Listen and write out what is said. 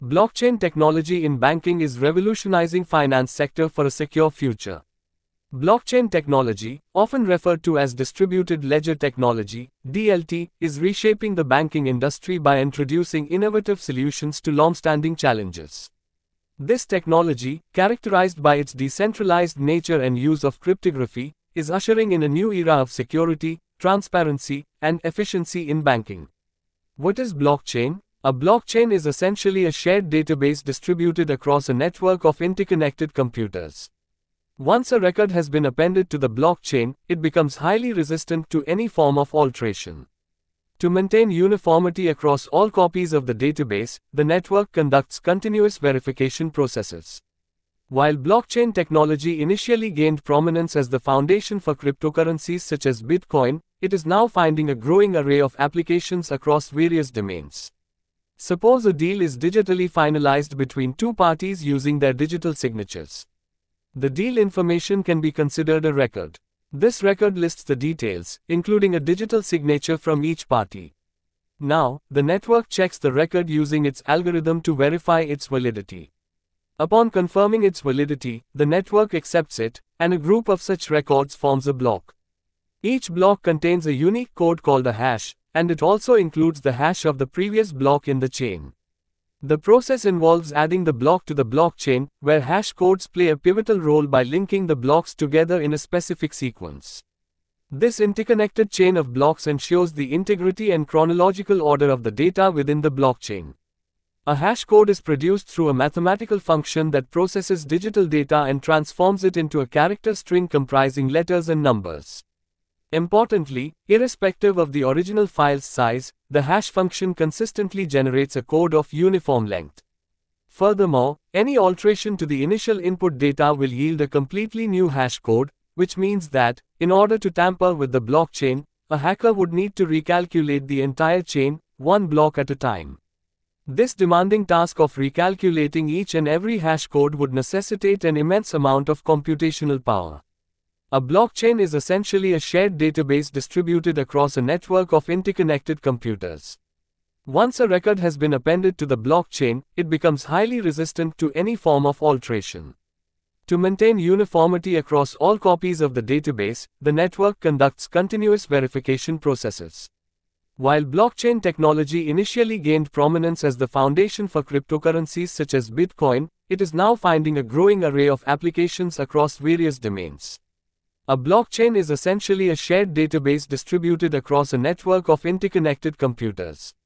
Blockchain technology in banking is revolutionizing finance sector for a secure future. Blockchain technology, often referred to as distributed ledger technology, DLT, is reshaping the banking industry by introducing innovative solutions to long-standing challenges. This technology, characterized by its decentralized nature and use of cryptography, is ushering in a new era of security, transparency, and efficiency in banking. What is blockchain? A blockchain is essentially a shared database distributed across a network of interconnected computers. Once a record has been appended to the blockchain, it becomes highly resistant to any form of alteration. To maintain uniformity across all copies of the database, the network conducts continuous verification processes. While blockchain technology initially gained prominence as the foundation for cryptocurrencies such as Bitcoin, it is now finding a growing array of applications across various domains. Suppose a deal is digitally finalized between two parties using their digital signatures. The deal information can be considered a record. This record lists the details, including a digital signature from each party. Now, the network checks the record using its algorithm to verify its validity. Upon confirming its validity, the network accepts it, and a group of such records forms a block. Each block contains a unique code called a hash, and it also includes the hash of the previous block in the chain. The process involves adding the block to the blockchain, where hash codes play a pivotal role by linking the blocks together in a specific sequence. This interconnected chain of blocks ensures the integrity and chronological order of the data within the blockchain. A hash code is produced through a mathematical function that processes digital data and transforms it into a character string comprising letters and numbers. Importantly, irrespective of the original file's size, the hash function consistently generates a code of uniform length. Furthermore, any alteration to the initial input data will yield a completely new hash code, which means that, in order to tamper with the blockchain, a hacker would need to recalculate the entire chain, one block at a time. This demanding task of recalculating each and every hash code would necessitate an immense amount of computational power. A blockchain is essentially a shared database distributed across a network of interconnected computers. Once a record has been appended to the blockchain, it becomes highly resistant to any form of alteration. To maintain uniformity across all copies of the database, the network conducts continuous verification processes. While blockchain technology initially gained prominence as the foundation for cryptocurrencies such as Bitcoin, it is now finding a growing array of applications across various domains. A blockchain is essentially a shared database distributed across a network of interconnected computers.